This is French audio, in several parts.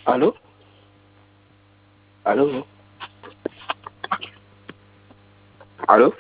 Allô? Allô? Allô?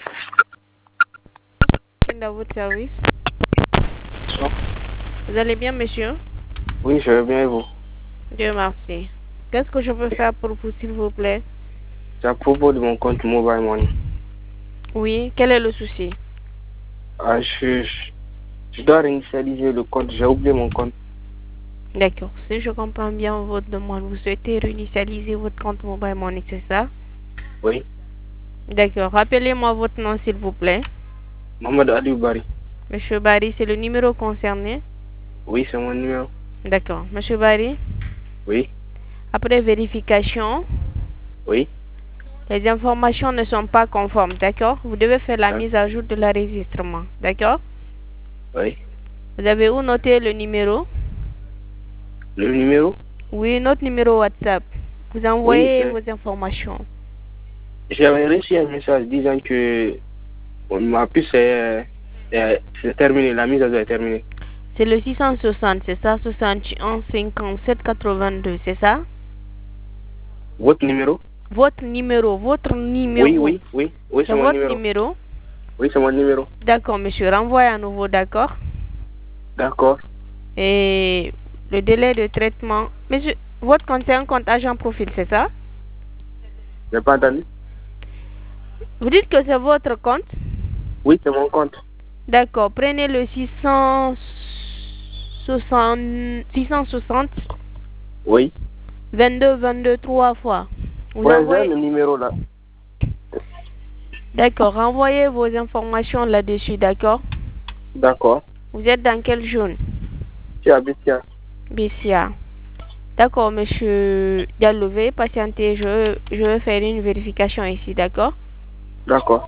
Dans votre service. Bonsoir. Vous allez bien, monsieur? Oui, je vais bien et vous? Dieu merci. Qu'est-ce que je peux faire pour vous, s'il vous plaît? C'est à propos de mon compte Mobile Money. Oui, quel est le souci? Ah, je dois réinitialiser le compte. J'ai oublié mon compte. D'accord. Si je comprends bien votre demande, vous souhaitez réinitialiser votre compte Mobile Money, c'est ça? Oui. D'accord. Rappelez-moi votre nom, s'il vous plaît. Mohamed Ali Bari. Monsieur Barry, c'est le numéro concerné? Oui, c'est mon numéro. D'accord. Monsieur Barry, Oui. après vérification, Oui. les informations ne sont pas conformes, d'accord? Vous devez faire la D'ac- mise à jour de l'enregistrement, d'accord? Oui. Vous avez où noté le numéro? Le numéro? Oui, notre numéro WhatsApp. Vous Oui, envoyez vos informations. j'avais reçu un message disant que ma puce c'est terminé. La mise à jour est terminée. C'est le 660, c'est ça? 61 57 82, c'est ça? Votre numéro? Votre numéro, votre Oui, numéro. oui, oui. Oui, C'est c'est mon votre numéro. numéro? Oui, c'est mon numéro. D'accord, monsieur. Renvoyez à nouveau, d'accord? D'accord. Et le délai de traitement. Monsieur, votre compte, c'est un compte agent profil, c'est ça? J'ai pas entendu? Vous dites que c'est votre compte? Oui, c'est mon compte. D'accord. Prenez le 660 Oui. 22 22 3 fois. Vous Ouais, j'ai envoyez. le numéro là. D'accord. Renvoyez vos informations là-dessus, d'accord? D'accord. Vous êtes dans quelle zone? Tu habites là. Bessia. D'accord, monsieur Diallo, veuillez patienter. Je vais faire une vérification ici, d'accord? D'accord.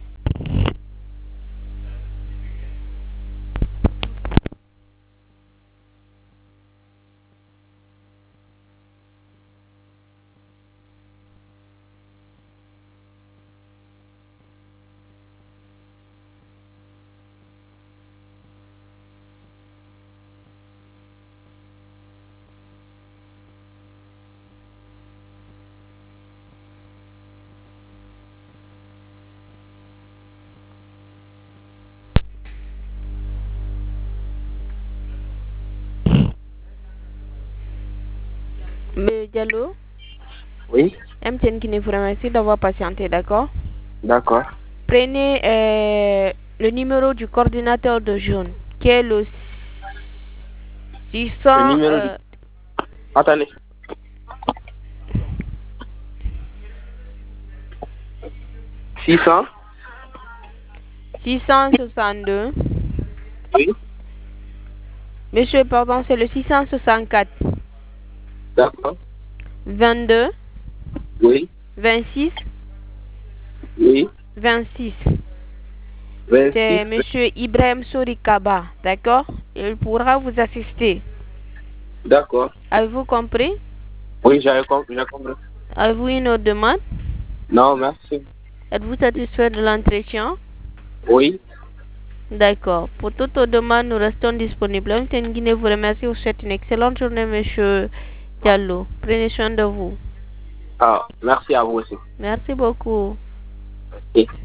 Monsieur Diallo, Oui. MTN qui vous remercie d'avoir patienté, d'accord? D'accord. Prenez le numéro du coordinateur de jaune, qui est le 600, Le numéro du... Attendez. 600. 662. Oui. Monsieur, pardon, c'est le 664. D'accord. 22, Oui. 26, Oui. 26. 26. C'est monsieur Ibrahim Sorikaba, d'accord? Il pourra vous assister. D'accord. Avez-vous compris? Oui, j'ai compris. Avez-vous une autre demande? Non, merci. Êtes-vous satisfait de l'entretien? Oui. D'accord. Pour toute autre demande, nous restons disponibles. MTN Guinée vous remercie. Vous souhaite une excellente journée, monsieur Diallo. Prenez soin de vous. Ah, merci à vous aussi. Merci beaucoup. Et